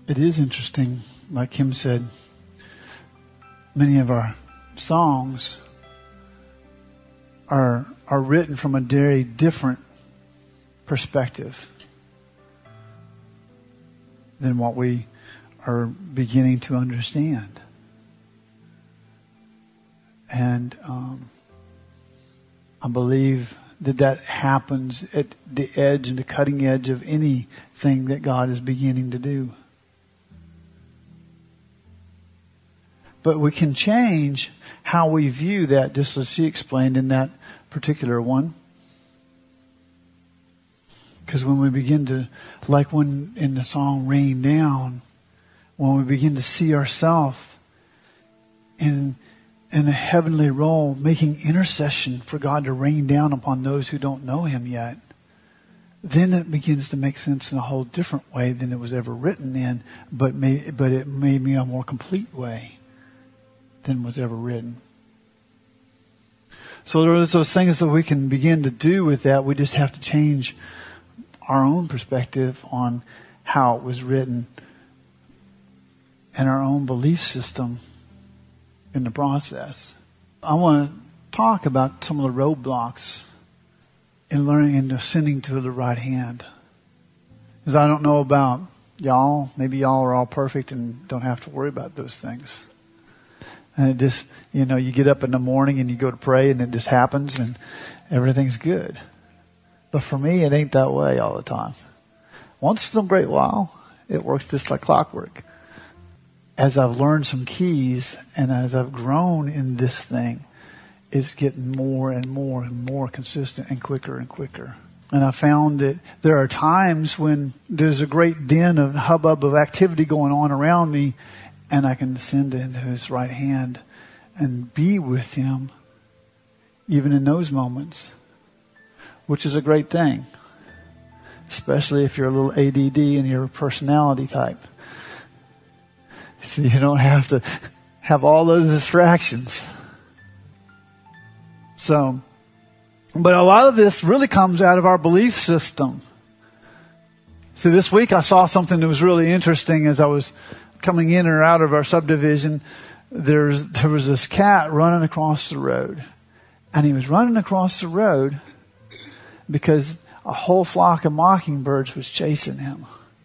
It is interesting, like Kim said, many of our songs are written from a very different perspective than what we are beginning to understand. And I believe that happens at the edge and the cutting edge of anything that God is beginning to do. But we can change how we view that, just as she explained in that particular one. Because when we begin to, like when in the song Rain Down, when we begin to see ourselves in a heavenly role, making intercession for God to rain down upon those who don't know Him yet, then it begins to make sense in a whole different way than it was ever written in, but it made me a more complete way than was ever written. So there's those things that we can begin to do with that. We just have to change our own perspective on how it was written and our own belief system in the process. I want to talk about some of the roadblocks in learning and ascending to the right hand. Because I don't know about y'all. Maybe y'all are all perfect and don't have to worry about those things. And it just, you get up in the morning and you go to pray and it just happens and everything's good. But for me, it ain't that way all the time. Once in a great while, it works just like clockwork. As I've learned some keys and as I've grown in this thing, it's getting more and more and more consistent and quicker and quicker. And I found that there are times when there's a great din of hubbub of activity going on around me, and I can descend into His right hand and be with Him even in those moments, which is a great thing, especially if you're a little ADD and you're a personality type. So you don't have to have all those distractions. So, but a lot of this really comes out of our belief system. See, this week I saw something that was really interesting as I was coming in or out of our subdivision. There was this cat running across the road. And he was running across the road because a whole flock of mockingbirds was chasing him.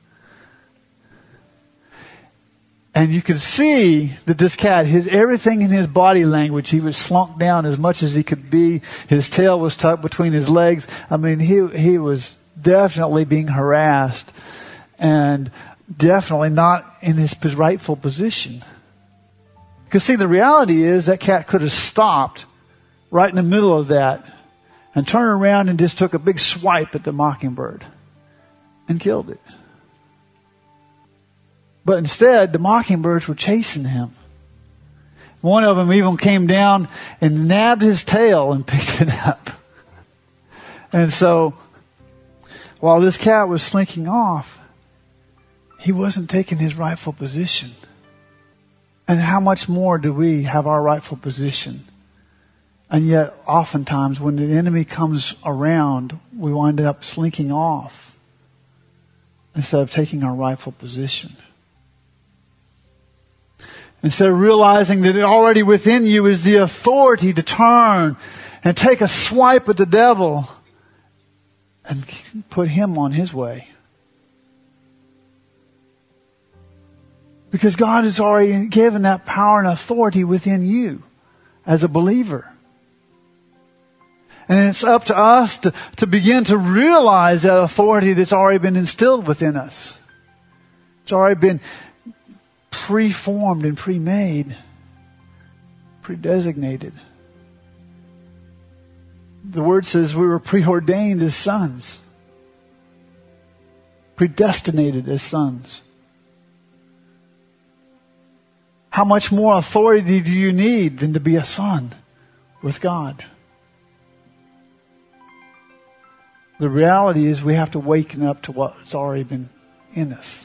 And you could see that this cat, everything in his body language, he was slunk down as much as he could be. His tail was tucked between his legs. I mean, he was definitely being harassed and definitely not in his rightful position. Because see, the reality is that cat could have stopped right in the middle of that and turned around and just took a big swipe at the mockingbird and killed it. But instead, the mockingbirds were chasing him. One of them even came down and nabbed his tail and picked it up. And so, while this cat was slinking off, he wasn't taking his rightful position. And how much more do we have our rightful position? And yet, oftentimes, when the enemy comes around, we wind up slinking off instead of taking our rightful position. Instead of realizing that already within you is the authority to turn and take a swipe at the devil and put him on his way. Because God has already given that power and authority within you as a believer. And it's up to us to begin to realize that authority that's already been instilled within us. It's already been pre-formed and pre-made, predesignated. The word says we were preordained as sons, predestinated as sons. How much more authority do you need than to be a son with God? The reality is we have to waken up to what's already been in us.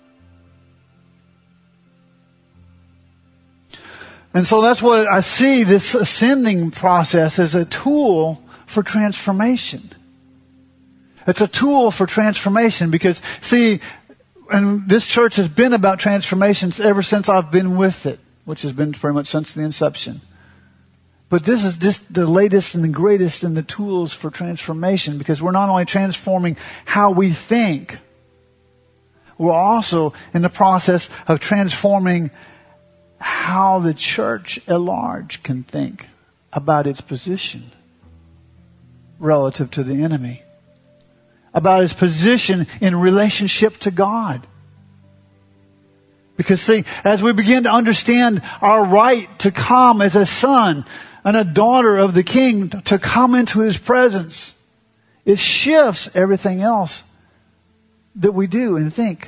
And so that's what I see this ascending process as a tool for transformation. It's a tool for transformation because, see, and this church has been about transformations ever since I've been with it, which has been pretty much since the inception. But this is just the latest and the greatest in the tools for transformation, because we're not only transforming how we think, we're also in the process of transforming how the church at large can think about its position relative to the enemy, about its position in relationship to God. Because see, as we begin to understand our right to come as a son and a daughter of the King, to come into His presence, it shifts everything else that we do and think.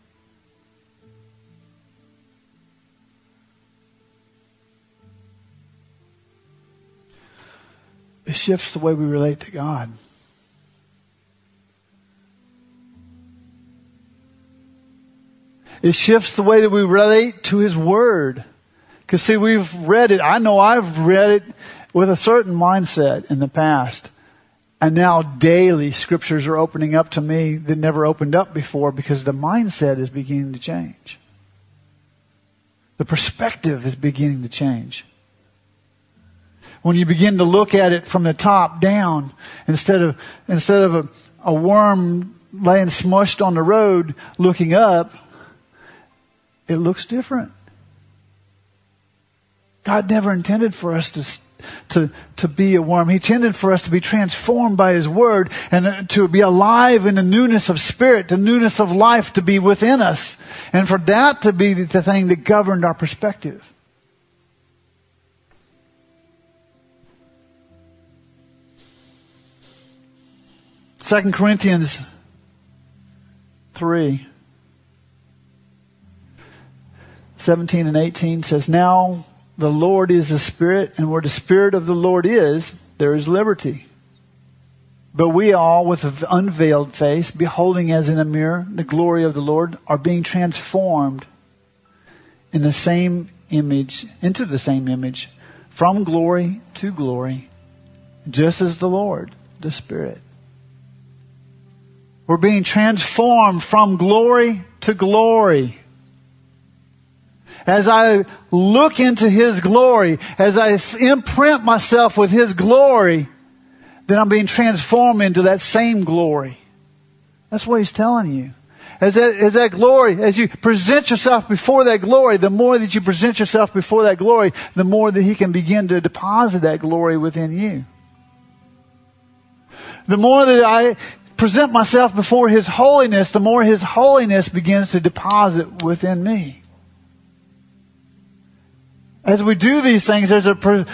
It shifts the way we relate to God. It shifts the way that we relate to His Word. Because see, we've read it. I know I've read it with a certain mindset in the past. And now daily Scriptures are opening up to me that never opened up before, because the mindset is beginning to change. The perspective is beginning to change. When you begin to look at it from the top down, instead of a worm laying smushed on the road looking up, it looks different. God never intended for us to be a worm. He intended for us to be transformed by His Word and to be alive in the newness of spirit, the newness of life to be within us. And for that to be the thing that governed our perspective. 2 Corinthians 3, 17 and 18 says, "Now the Lord is the Spirit, and where the Spirit of the Lord is, there is liberty. But we all, with unveiled face, beholding as in a mirror the glory of the Lord, are being transformed in the same image, into the same image, from glory to glory, just as the Lord, the Spirit." We're being transformed from glory to glory. As I look into His glory, as I imprint myself with His glory, then I'm being transformed into that same glory. That's what He's telling you. As that glory, as you present yourself before that glory, the more that you present yourself before that glory, the more that He can begin to deposit that glory within you. The more that I present myself before His holiness, the more His holiness begins to deposit within me. As we do these things, there's a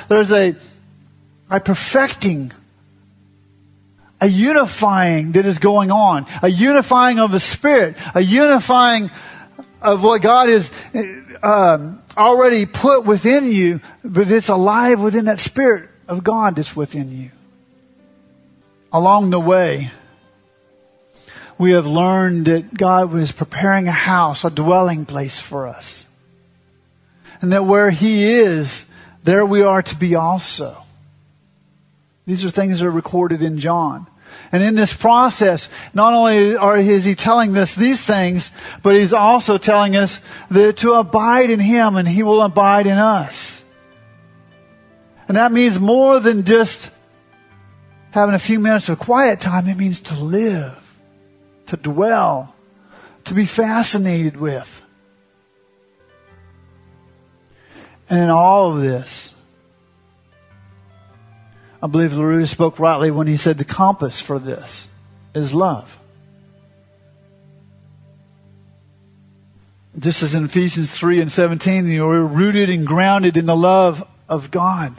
perfecting, a unifying that is going on. A unifying of the Spirit. A unifying of what God has already put within you, but it's alive within that Spirit of God that's within you. Along the way, we have learned that God was preparing a house, a dwelling place for us. And that where He is, there we are to be also. These are things that are recorded in John. And in this process, not only is He telling us these things, but He's also telling us that to abide in Him and He will abide in us. And that means more than just having a few minutes of quiet time. It means to live, to dwell, to be fascinated with. And in all of this, I believe LaRue spoke rightly when he said the compass for this is love. This is in Ephesians 3 and 17. We're rooted and grounded in the love of God.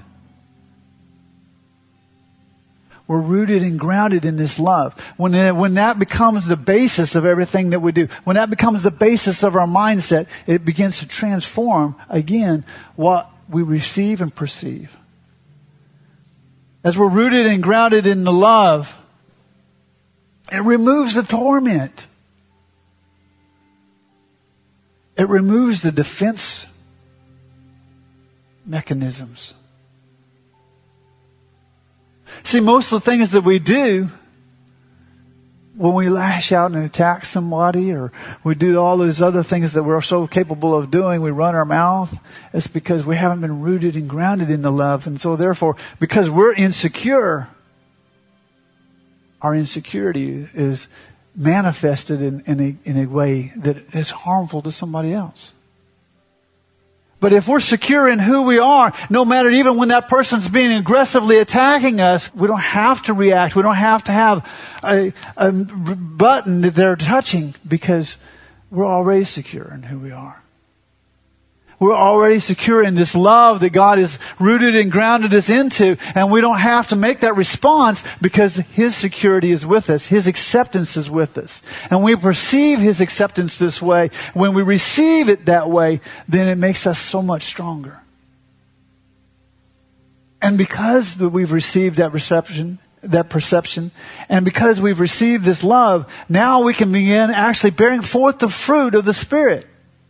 We're rooted and grounded in this love. When that becomes the basis of everything that we do, when that becomes the basis of our mindset, it begins to transform, again, what we receive and perceive. As we're rooted and grounded in the love, it removes the torment. It removes the defense mechanisms. See, most of the things that we do when we lash out and attack somebody, or we do all those other things that we're so capable of doing, we run our mouth, it's because we haven't been rooted and grounded in the love. And so therefore, because we're insecure, our insecurity is manifested in a way that is harmful to somebody else. But if we're secure in who we are, no matter even when that person's being aggressively attacking us, we don't have to react. We don't have to have a button that they're touching, because we're already secure in who we are. We're already secure in this love that God has rooted and grounded us into, and we don't have to make that response because His security is with us. His acceptance is with us. And we perceive His acceptance this way. When we receive it that way, then it makes us so much stronger. And because we've received that perception, and because we've received this love, now we can begin actually bearing forth the fruit of the Spirit.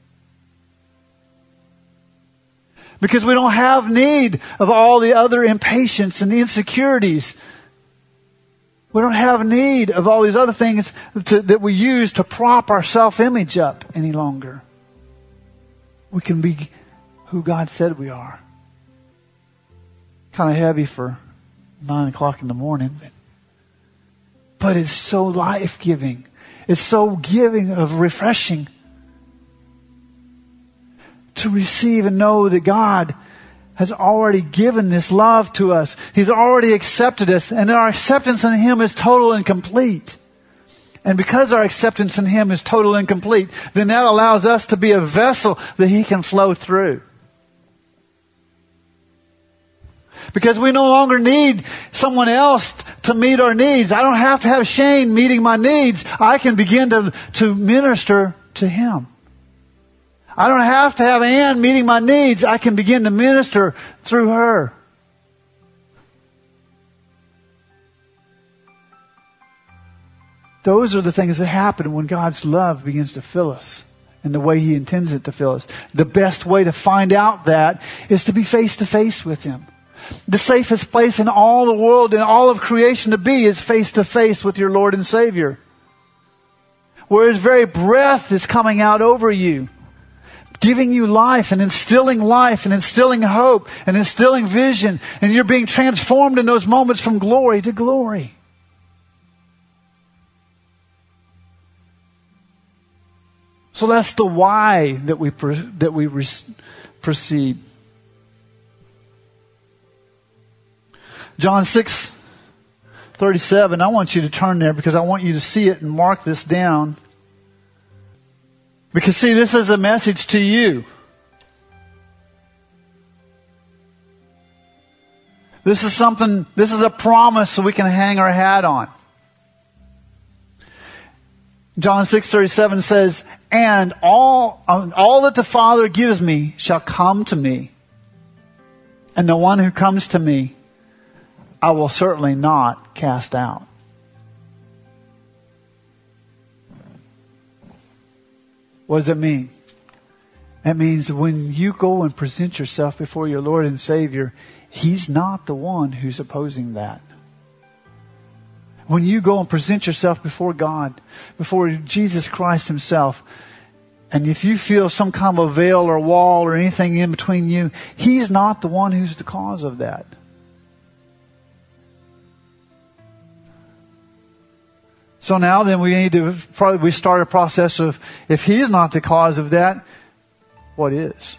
Because we don't have need of all the other impatience and insecurities. We don't have need of all these other things that we use to prop our self-image up any longer. We can be who God said we are. Kind of heavy for 9 o'clock in the morning. But it's so life-giving. It's so giving of refreshing. To receive and know that God has already given this love to us. He's already accepted us, and our acceptance in Him is total and complete. And because our acceptance in Him is total and complete, then that allows us to be a vessel that He can flow through. Because we no longer need someone else to meet our needs. I don't have to have Shane meeting my needs. I can begin to minister to him. I don't have to have Ann meeting my needs. I can begin to minister through her. Those are the things that happen when God's love begins to fill us in the way He intends it to fill us. The best way to find out that is to be face to face with Him. The safest place in all the world and all of creation to be is face to face with your Lord and Savior. Where His very breath is coming out over you, giving you life and instilling hope and instilling vision, and you're being transformed in those moments from glory to glory. So that's the why that we proceed. John 6:37. I want you to turn there because I want you to see it and mark this down. Because see, this is a message to you. This is a promise so we can hang our hat on. John 6:37 says, "And all that the Father gives me shall come to me. And the one who comes to me, I will certainly not cast out." What does it mean? That means when you go and present yourself before your Lord and Savior, He's not the one who's opposing that. When you go and present yourself before God, before Jesus Christ Himself, and if you feel some kind of a veil or wall or anything in between you, He's not the one who's the cause of that. So now then we need to probably start a process of, if He's not the cause of that, what is?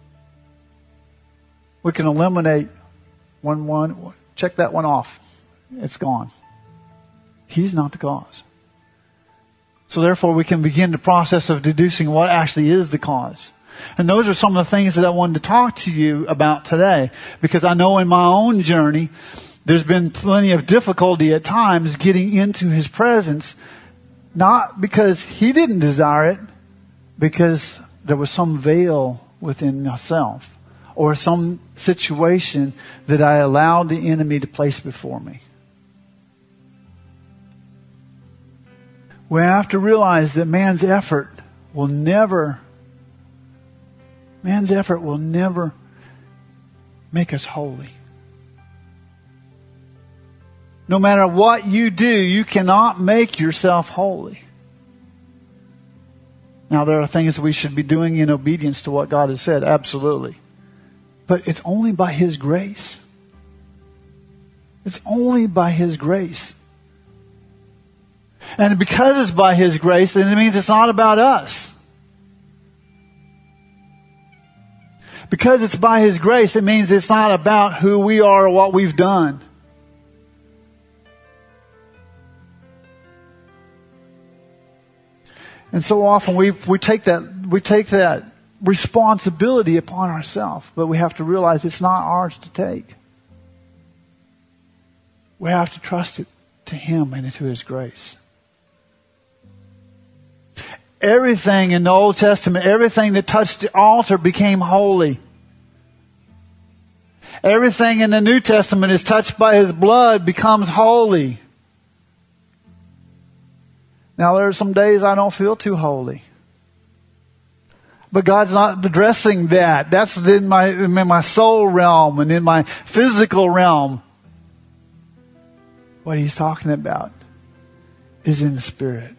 We can eliminate one, check that one off. It's gone. He's not the cause. So therefore we can begin the process of deducing what actually is the cause. And those are some of the things that I wanted to talk to you about today. Because I know in my own journey, there's been plenty of difficulty at times getting into His presence. Not because He didn't desire it, because there was some veil within myself. Or some situation that I allowed the enemy to place before me. We have to realize that man's effort will never make us holy. No matter what you do, you cannot make yourself holy. Now, there are things that we should be doing in obedience to what God has said, absolutely. But it's only by His grace. It's only by His grace. And because it's by His grace, then it means it's not about us. Because it's by His grace, it means it's not about who we are or what we've done. And so often we take that responsibility upon ourselves, but we have to realize it's not ours to take. We have to trust it to Him and to His grace. Everything in the Old Testament, everything that touched the altar became holy. Everything in the New Testament is touched by His blood becomes holy. Now, there are some days I don't feel too holy. But God's not addressing that. That's in my soul realm and in my physical realm. What He's talking about is in the Spirit.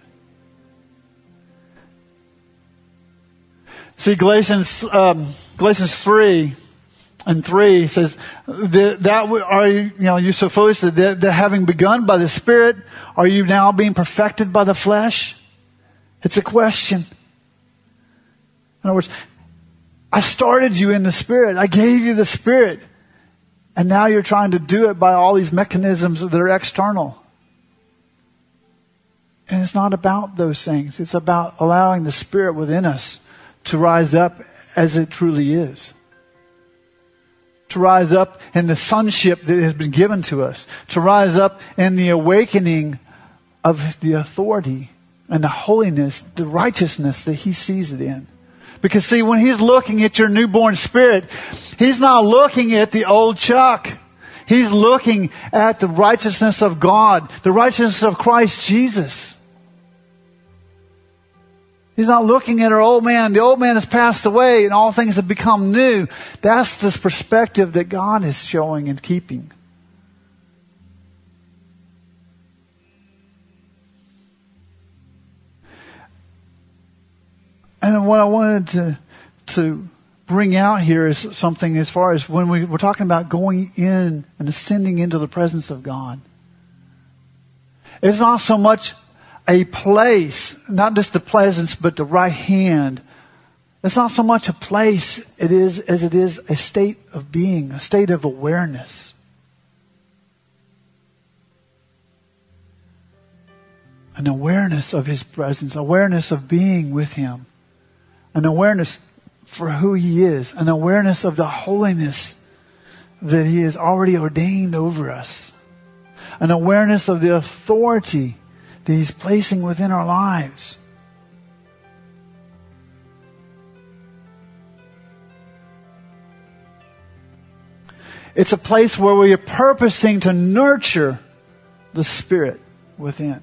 See, Galatians 3 and 3 says you so foolish that having begun by the Spirit, are you now being perfected by the flesh? It's a question. In other words, I started you in the Spirit. I gave you the Spirit. And now you're trying to do it by all these mechanisms that are external. And it's not about those things. It's about allowing the Spirit within us to rise up as it truly is. To rise up in the sonship that has been given to us. To rise up in the awakening of the authority and the holiness, the righteousness that He sees it in. Because see, when He's looking at your newborn spirit, He's not looking at the old Chuck. He's looking at the righteousness of God, the righteousness of Christ Jesus. He's not looking at our old man. The old man has passed away and all things have become new. That's the perspective that God is showing and keeping. And what I wanted to bring out here is something as far as when we're talking about going in and ascending into the presence of God. It's not so much a place, not just the presence, but the right hand. It's not so much a place as it is a state of being, a state of awareness. An awareness of His presence, awareness of being with Him. An awareness for who He is. An awareness of the holiness that He has already ordained over us. An awareness of the authority that He's placing within our lives. It's a place where we are purposing to nurture the Spirit within.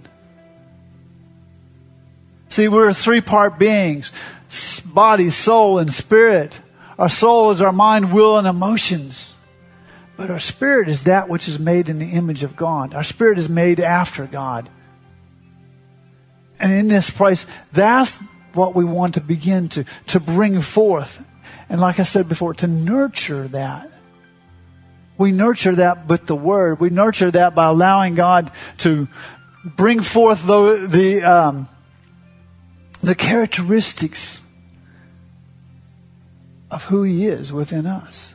See, we're three-part beings. Body, soul, and spirit. Our soul is our mind, will, and emotions. But our spirit is that which is made in the image of God. Our spirit is made after God. And in this place, that's what we want to begin to bring forth. And like I said before, to nurture that. We nurture that with the Word. We nurture that by allowing God to bring forth the characteristics of who He is within us.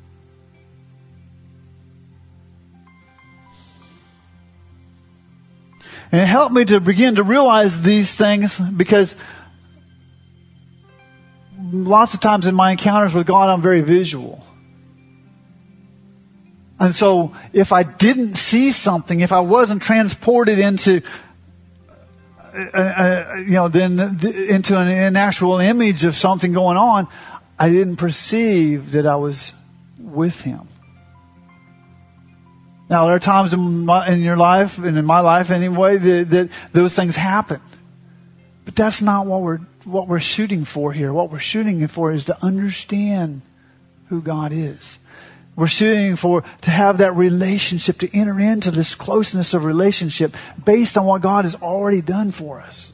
And it helped me to begin to realize these things because lots of times in my encounters with God, I'm very visual. And so if I didn't see something, if I wasn't transported into into an actual image of something going on, I didn't perceive that I was with Him. Now, there are times in your life, and in my life anyway, that those things happen. But that's not what we're shooting for here. What we're shooting for is to understand who God is. We're shooting for to have that relationship, to enter into this closeness of relationship based on what God has already done for us.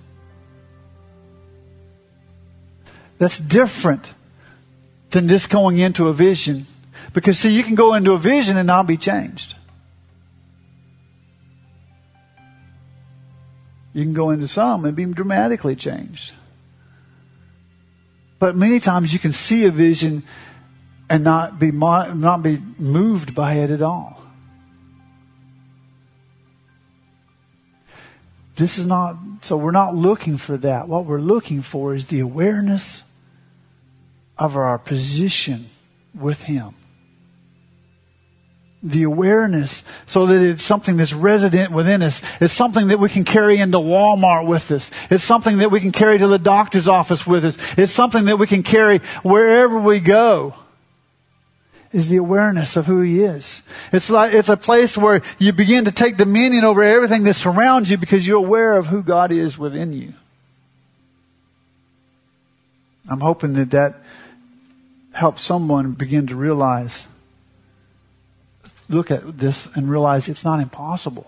That's different than just going into a vision. Because see, you can go into a vision and not be changed. You can go into some and be dramatically changed. But many times you can see a vision and not be moved by it at all. So we're not looking for that. What we're looking for is the awareness of our position with Him. The awareness so that it's something that's resident within us. It's something that we can carry into Walmart with us. It's something that we can carry to the doctor's office with us. It's something that we can carry wherever we go. Is the awareness of who He is. It's a place where you begin to take dominion over everything that surrounds you because you're aware of who God is within you. I'm hoping that helps someone begin to realize, look at this and realize it's not impossible.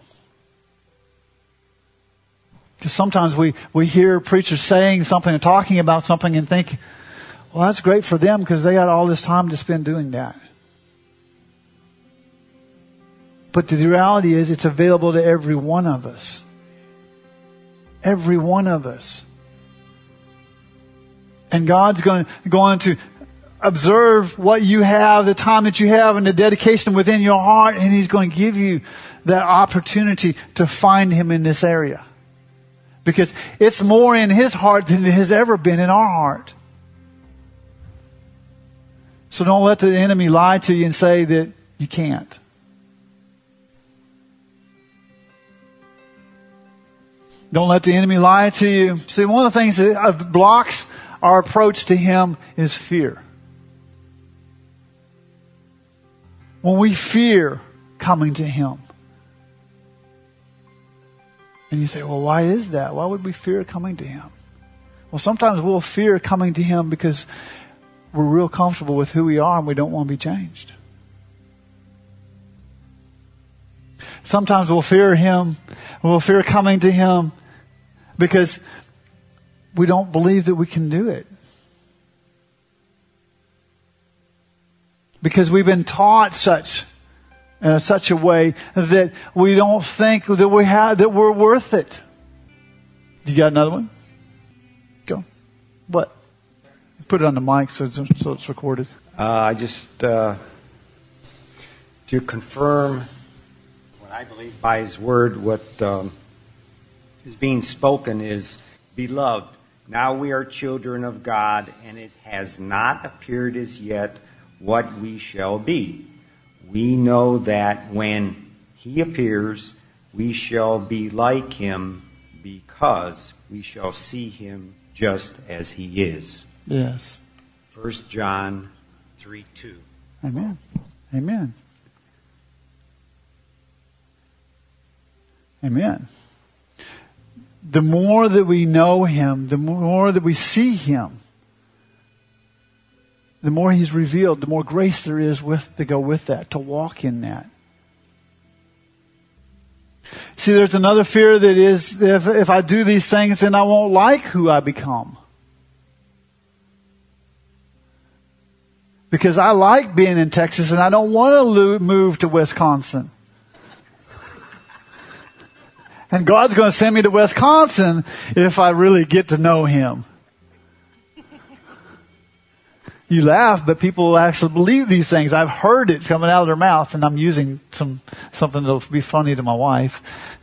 Because sometimes we hear preachers saying something or talking about something and think, well, that's great for them because they got all this time to spend doing that. But the reality is it's available to every one of us. Every one of us. And God's going to observe what you have, the time that you have, and the dedication within your heart, and He's going to give you that opportunity to find Him in this area. Because it's more in His heart than it has ever been in our heart. So don't let the enemy lie to you and say that you can't. Don't let the enemy lie to you. See, one of the things that blocks our approach to Him is fear. When we fear coming to Him. And you say, well, why is that? Why would we fear coming to Him? Well, sometimes we'll fear coming to Him because we're real comfortable with who we are and we don't want to be changed. Sometimes we'll fear Him. We'll fear coming to Him because we don't believe that we can do it. Because we've been taught such a way that we don't think that we're worth it. You got another one? Go. What? Put it on the mic so it's recorded. I just to confirm what I believe by His Word, what is being spoken is, beloved, now we are children of God, and it has not appeared as yet what we shall be. We know that when He appears, we shall be like Him, because we shall see Him just as He is. Yes. 1 John 3:2. Amen. Amen. Amen. The more that we know Him, the more that we see Him, the more He's revealed, the more grace there is to go with that, to walk in that. See, there's another fear that is, if I do these things, then I won't like who I become. Because I like being in Texas and I don't want to move to Wisconsin. And God's going to send me to Wisconsin if I really get to know Him. You laugh, but people actually believe these things. I've heard it coming out of their mouth, and I'm using something that'll be funny to my wife.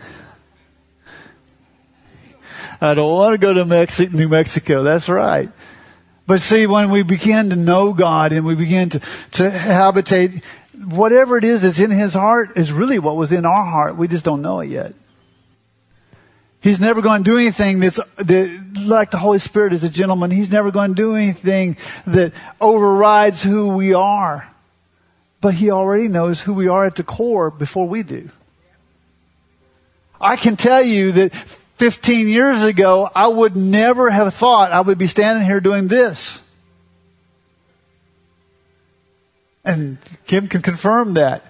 I don't want to go to New Mexico. That's right. But see, when we begin to know God and we begin to habitate, whatever it is that's in His heart is really what was in our heart. We just don't know it yet. He's never going to do anything that like the Holy Spirit is a gentleman. He's never going to do anything that overrides who we are. But He already knows who we are at the core before we do. I can tell you that 15 years ago, I would never have thought I would be standing here doing this. And Kim can confirm that.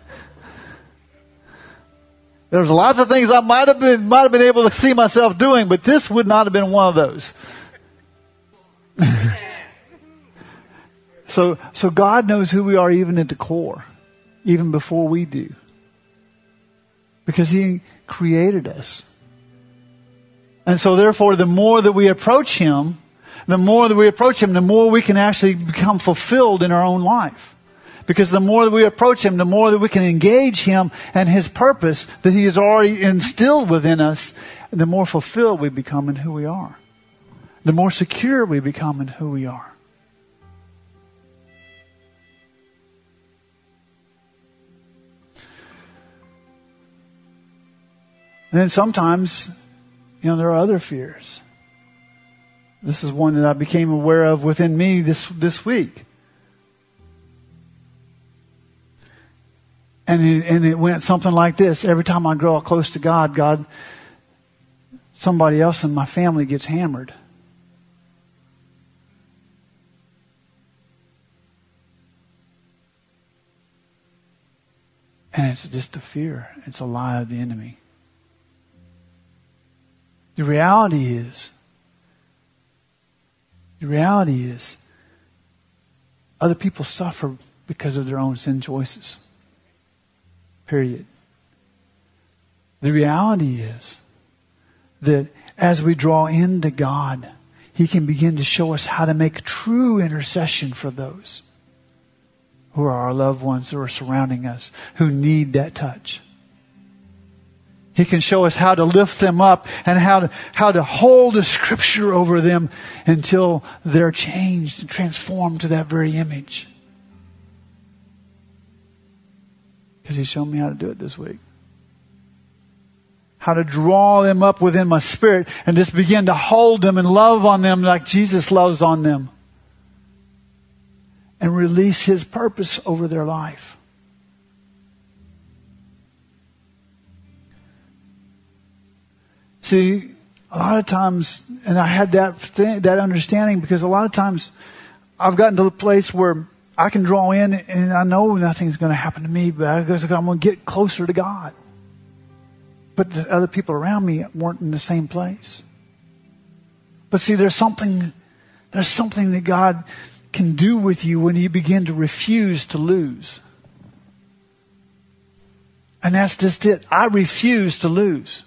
There's lots of things I might have been able to see myself doing, but this would not have been one of those. So God knows who we are even at the core, even before we do. Because He created us. And so therefore, the more that we approach Him, the more we can actually become fulfilled in our own life. Because the more that we approach Him, the more that we can engage Him and His purpose that He has already instilled within us, the more fulfilled we become in who we are. The more secure we become in who we are. And then sometimes, there are other fears. This is one that I became aware of within me this week. And it went something like this. Every time I grow close to God, somebody else in my family gets hammered. And it's just a fear. It's a lie of the enemy. The reality is, other people suffer because of their own sin choices. Period. The reality is that as we draw into God, He can begin to show us how to make true intercession for those who are our loved ones who are surrounding us, who need that touch. He can show us how to lift them up and how to hold the Scripture over them until they're changed and transformed to that very image. Because He showed me how to do it this week. How to draw them up within my spirit and just begin to hold them and love on them like Jesus loves on them. And release His purpose over their life. See, a lot of times, and I had that understanding because a lot of times I've gotten to the place where I can draw in and I know nothing's going to happen to me, but I'm going to get closer to God. But the other people around me weren't in the same place. But see, there's something that God can do with you when you begin to refuse to lose. And that's just it. I refuse to lose.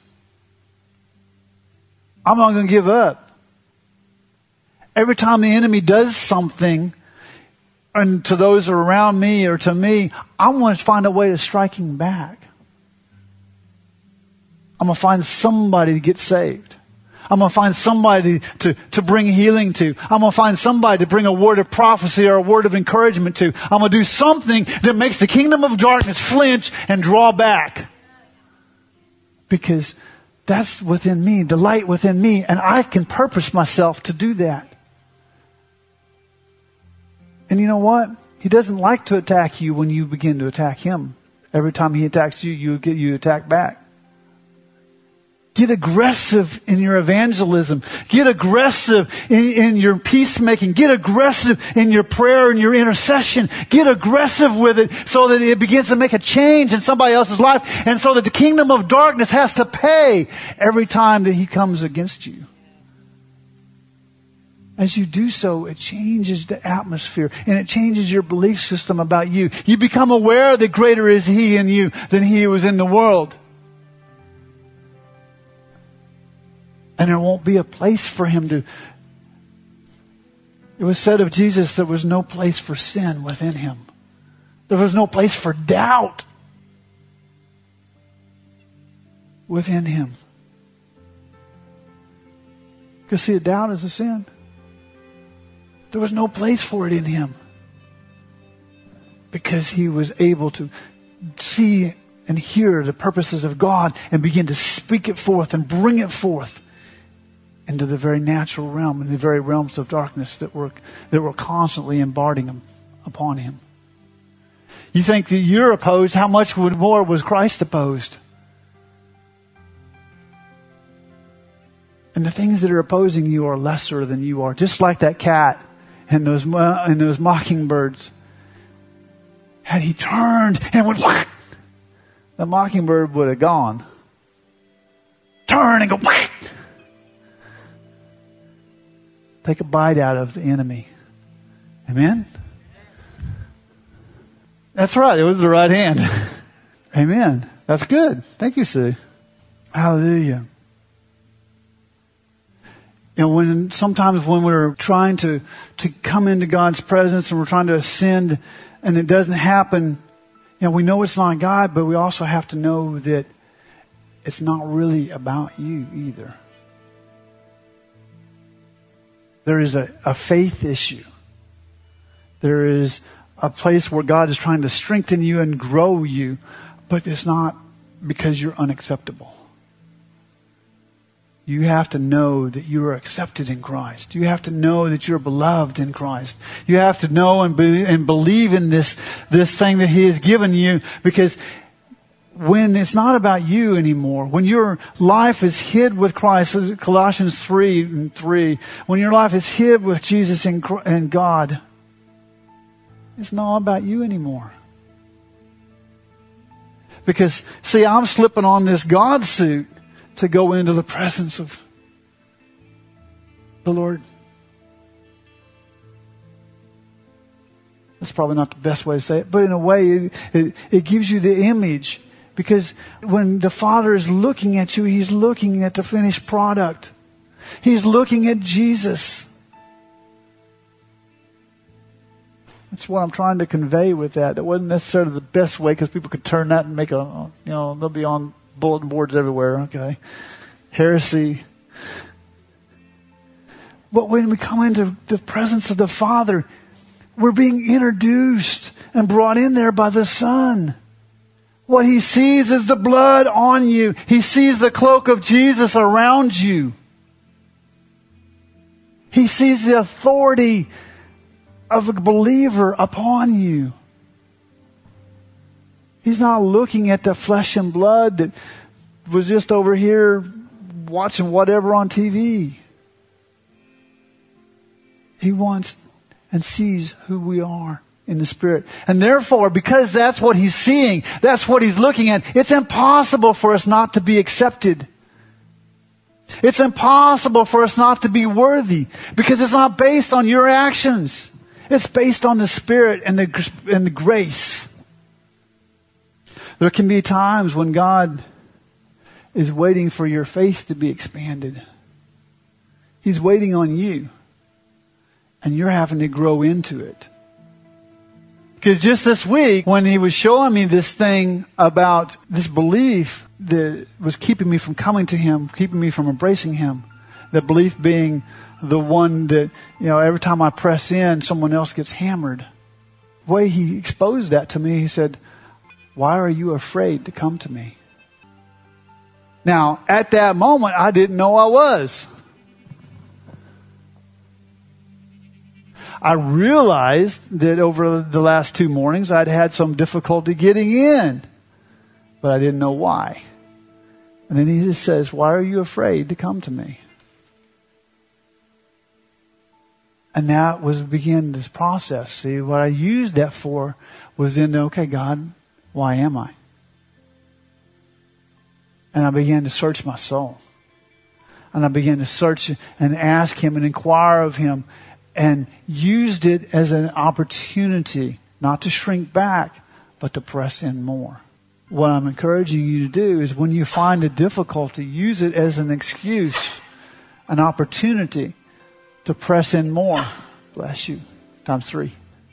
I'm not going to give up. Every time the enemy does something, and to those around me or to me, I'm going to find a way to strike him back. I'm going to find somebody to get saved. I'm going to find somebody to bring healing to. I'm going to find somebody to bring a word of prophecy or a word of encouragement to. I'm going to do something that makes the kingdom of darkness flinch and draw back. Because that's within me, the light within me, and I can purpose myself to do that. And you know what? He doesn't like to attack you when you begin to attack him. Every time he attacks you, you attack back. Get aggressive in your evangelism. Get aggressive in your peacemaking. Get aggressive in your prayer and your intercession. Get aggressive with it so that it begins to make a change in somebody else's life, and so that the kingdom of darkness has to pay every time that he comes against you. As you do so, it changes the atmosphere and it changes your belief system about you. You become aware that greater is he in you than he who is in the world. And there won't be a place for him to... It was said of Jesus, there was no place for sin within him. There was no place for doubt within him. Because see, doubt is a sin. There was no place for it in him. Because he was able to see and hear the purposes of God and begin to speak it forth and bring it forth into the very natural realm and the very realms of darkness that were constantly embarking upon him. You think that you're opposed, how much more was Christ opposed? And the things that are opposing you are lesser than you are. Just like that cat and those mockingbirds. had he turned and went, whack, the mockingbird would have gone. Turn and go, whack. Take a bite out of the enemy. Amen? That's right. It was the right hand. Amen. That's good. Thank you, Sue. Hallelujah. Sometimes when we're trying to come into God's presence and we're trying to ascend and it doesn't happen, we know it's not God, but we also have to know that it's not really about you either. There is a faith issue. There is a place where God is trying to strengthen you and grow you, but it's not because you're unacceptable. You have to know that you are accepted in Christ. You have to know that you're beloved in Christ. You have to know and believe in this thing that He has given you, because when it's not about you anymore, when your life is hid with Christ, Colossians 3:3, when your life is hid with Jesus and God, it's not about you anymore. Because, see, I'm slipping on this God suit to go into the presence of the Lord. That's probably not the best way to say it, but in a way, it gives you the image. Because when the Father is looking at you, He's looking at the finished product. He's looking at Jesus. That's what I'm trying to convey with that. That wasn't necessarily the best way, because people could turn that and make they'll be on bulletin boards everywhere, okay? Heresy. But when we come into the presence of the Father, we're being introduced and brought in there by the Son. What He sees is the blood on you. He sees the cloak of Jesus around you. He sees the authority of a believer upon you. He's not looking at the flesh and blood that was just over here watching whatever on TV. He wants and sees who we are in the Spirit. And therefore, because that's what He's seeing, that's what He's looking at, it's impossible for us not to be accepted. It's impossible for us not to be worthy, because it's not based on your actions. It's based on the Spirit and the grace. There can be times when God is waiting for your faith to be expanded. He's waiting on you, and you're having to grow into it. Because just this week, when He was showing me this thing about this belief that was keeping me from coming to Him, keeping me from embracing Him, the belief being the one that, every time I press in, someone else gets hammered. The way He exposed that to me, He said, "Why are you afraid to come to me?" Now, at that moment, I didn't know I was. I realized that over the last 2 mornings, I'd had some difficulty getting in, but I didn't know why. And then He just says, "Why are you afraid to come to me?" And that was begin this process. See, what I used that for was then, okay, God, why am I? And I began to search my soul. And I began to search and ask Him and inquire of Him, and used it as an opportunity not to shrink back, but to press in more. What I'm encouraging you to do is, when you find a difficulty, use it as an excuse, an opportunity to press in more. Bless you. Times 3.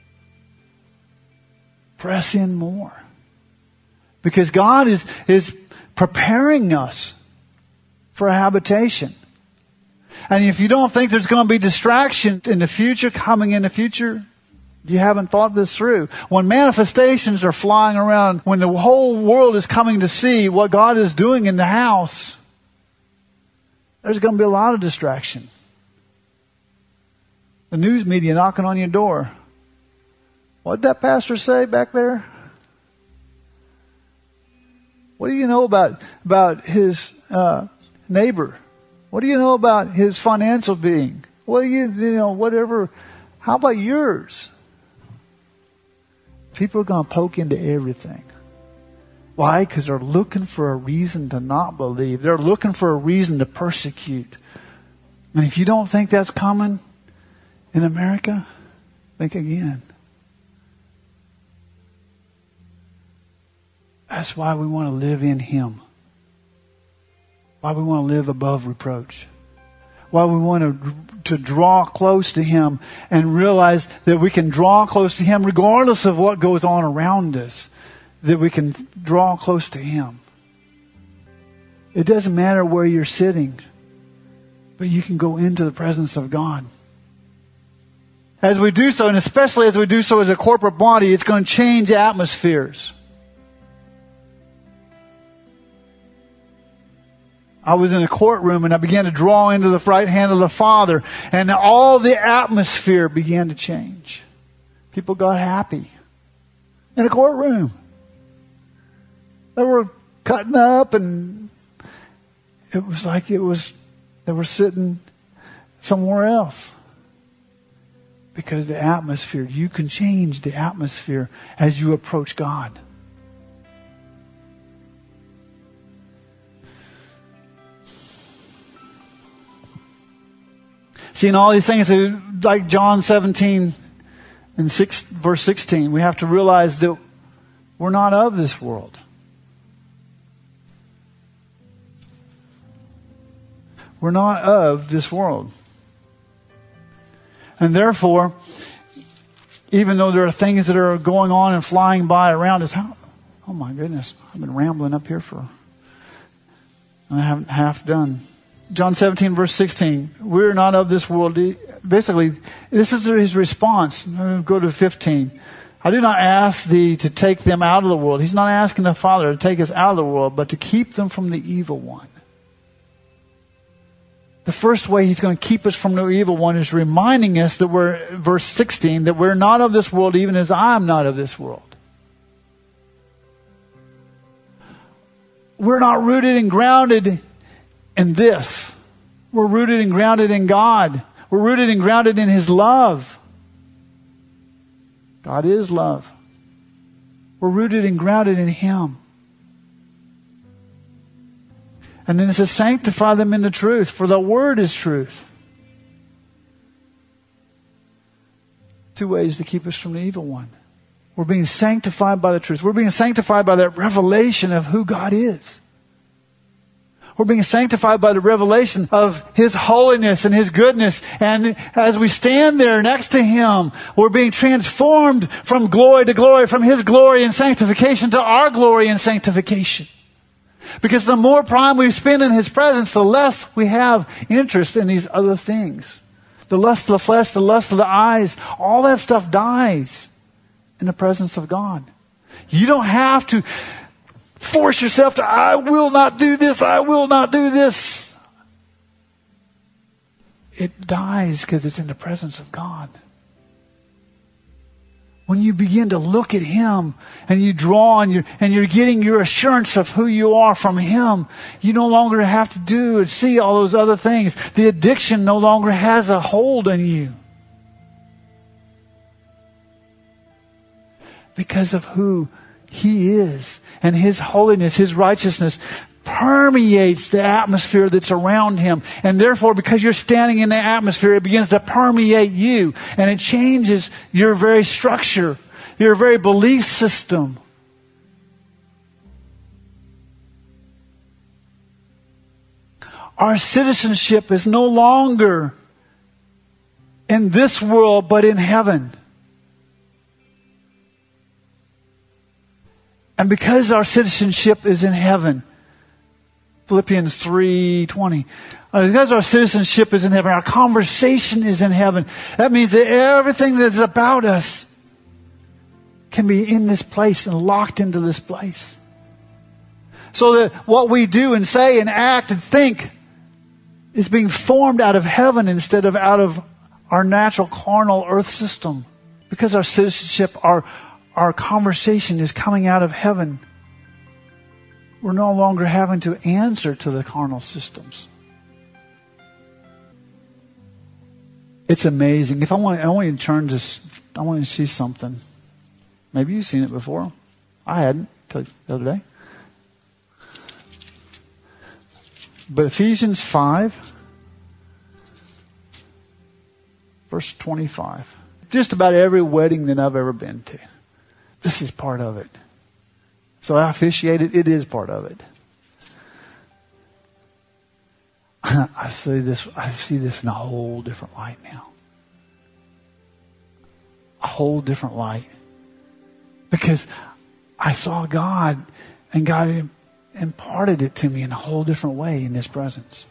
Press in more. Because God is preparing us for a habitation. And if you don't think there's going to be distraction in the future, coming in the future, you haven't thought this through. When manifestations are flying around, when the whole world is coming to see what God is doing in the house, there's going to be a lot of distraction. The news media knocking on your door. What did that pastor say back there? What do you know about his neighbor? What do you know about his financial being? Well, whatever. How about yours? People are going to poke into everything. Why? Because they're looking for a reason to not believe. They're looking for a reason to persecute. And if you don't think that's coming in America, think again. That's why we want to live in Him. Why we want to live above reproach. Why we want to draw close to Him and realize that we can draw close to Him regardless of what goes on around us. That we can draw close to Him. It doesn't matter where you're sitting, but you can go into the presence of God. As we do so, and especially as we do so as a corporate body, it's going to change atmospheres. I was in a courtroom and I began to draw into the right hand of the Father, and all the atmosphere began to change. People got happy in a courtroom. They were cutting up, and it was like they were sitting somewhere else. Because the atmosphere, you can change the atmosphere as you approach God. Seeing all these things, like John 17 and verse 16, we have to realize that we're not of this world. We're not of this world. And therefore, even though there are things that are going on and flying by around us, oh my goodness, I've been rambling up here I haven't half done. John 17 verse 16, we're not of this world. Basically, this is His response. Go to 15. I do not ask thee to take them out of the world. He's not asking the Father to take us out of the world, but to keep them from the evil one. The first way He's going to keep us from the evil one is reminding us that verse 16, that we're not of this world even as I am not of this world. We're not rooted and grounded in this. We're rooted and grounded in God. We're rooted and grounded in His love. God is love. We're rooted and grounded in Him. And then it says, sanctify them in the truth, for the Word is truth. Two ways to keep us from the evil one. We're being sanctified by the truth. We're being sanctified by that revelation of who God is. We're being sanctified by the revelation of His holiness and His goodness. And as we stand there next to Him, we're being transformed from glory to glory, from His glory and sanctification to our glory and sanctification. Because the more time we spend in His presence, the less we have interest in these other things. The lust of the flesh, the lust of the eyes, all that stuff dies in the presence of God. You don't have to force yourself to, I will not do this, I will not do this. It dies because it's in the presence of God. When you begin to look at Him and you draw and you're getting your assurance of who you are from Him, you no longer have to do and see all those other things. The addiction no longer has a hold on you. Because of who He is and His holiness, His righteousness permeates the atmosphere that's around Him. And therefore, because you're standing in the atmosphere, it begins to permeate you. And it changes your very structure, your very belief system. Our citizenship is no longer in this world, but in heaven. And because our citizenship is in heaven, Philippians 3:20. Because our citizenship is in heaven, our conversation is in heaven. That means that everything that's about us can be in this place and locked into this place. So that what we do and say and act and think is being formed out of heaven instead of out of our natural carnal earth system. Because our citizenship, our conversation is coming out of heaven. We're no longer having to answer to the carnal systems. It's amazing. I want you to turn to, I want you to see something. Maybe you've seen it before. I hadn't until the other day. But Ephesians 5, verse 25. Just about every wedding that I've ever been to. This is part of it. So I officiate it. It is part of it. I see this in a whole different light now. A whole different light. Because I saw God, and God imparted it to me in a whole different way in His presence.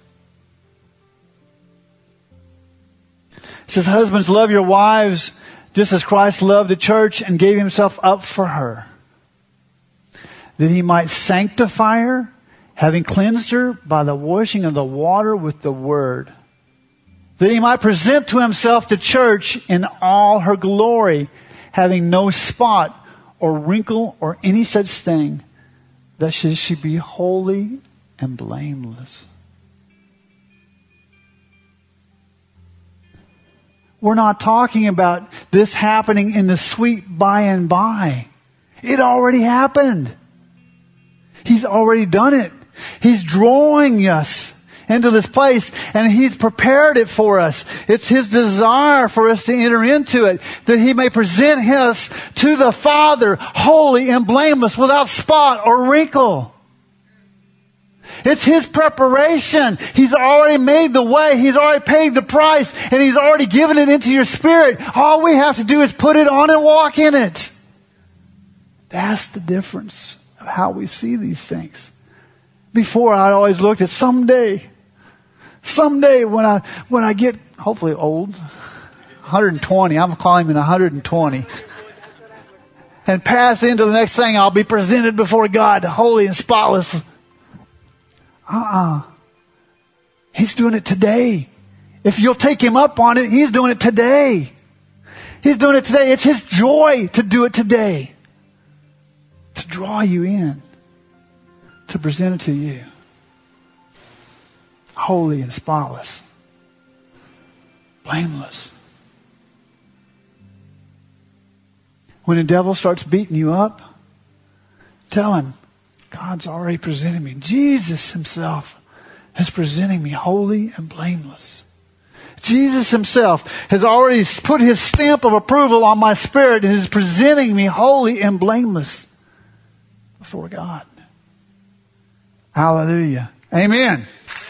It says, husbands, love your wives just as Christ loved the church and gave Himself up for her, that He might sanctify her, having cleansed her by the washing of the water with the word, that He might present to Himself the church in all her glory, having no spot or wrinkle or any such thing, that she should be holy and blameless. We're not talking about this happening in the sweet by and by. It already happened. He's already done it. He's drawing us into this place, and He's prepared it for us. It's His desire for us to enter into it, that He may present us to the Father, holy and blameless, without spot or wrinkle. It's His preparation. He's already made the way. He's already paid the price, and He's already given it into your spirit. All we have to do is put it on and walk in it. That's the difference of how we see these things. Before, I always looked at someday when I get hopefully old, 120, I'm climbing 120, and pass into the next thing, I'll be presented before God, holy and spotless. He's doing it today. If you'll take Him up on it, He's doing it today. He's doing it today. It's His joy to do it today. To draw you in. To present it to you. Holy and spotless. Blameless. When the devil starts beating you up, tell him, God's already presented me. Jesus Himself is presenting me holy and blameless. Jesus Himself has already put His stamp of approval on my spirit and is presenting me holy and blameless before God. Hallelujah. Amen.